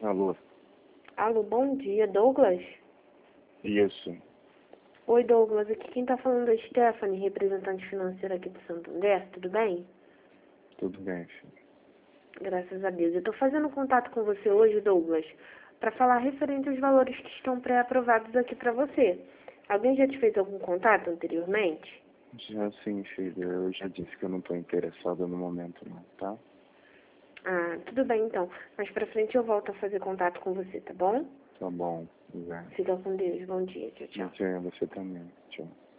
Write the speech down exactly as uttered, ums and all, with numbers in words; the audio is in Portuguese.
Alô? Alô, bom dia, Douglas? Isso. Oi, Douglas, aqui quem tá falando é a Stephanie, representante financeira aqui do Santander, tudo bem? Tudo bem, filho. Graças a Deus. Eu tô fazendo contato com você hoje, Douglas, para falar referente aos valores que estão pré-aprovados aqui para você. Alguém já te fez algum contato anteriormente? Já sim, filho. Eu já disse que eu não estou interessado no momento, não, tá? Ah, tudo bem então. Mais pra frente eu volto a fazer contato com você, tá bom? Tá bom. Já. Fica com Deus. Bom dia. Tchau, tchau. Você, você também. Tchau.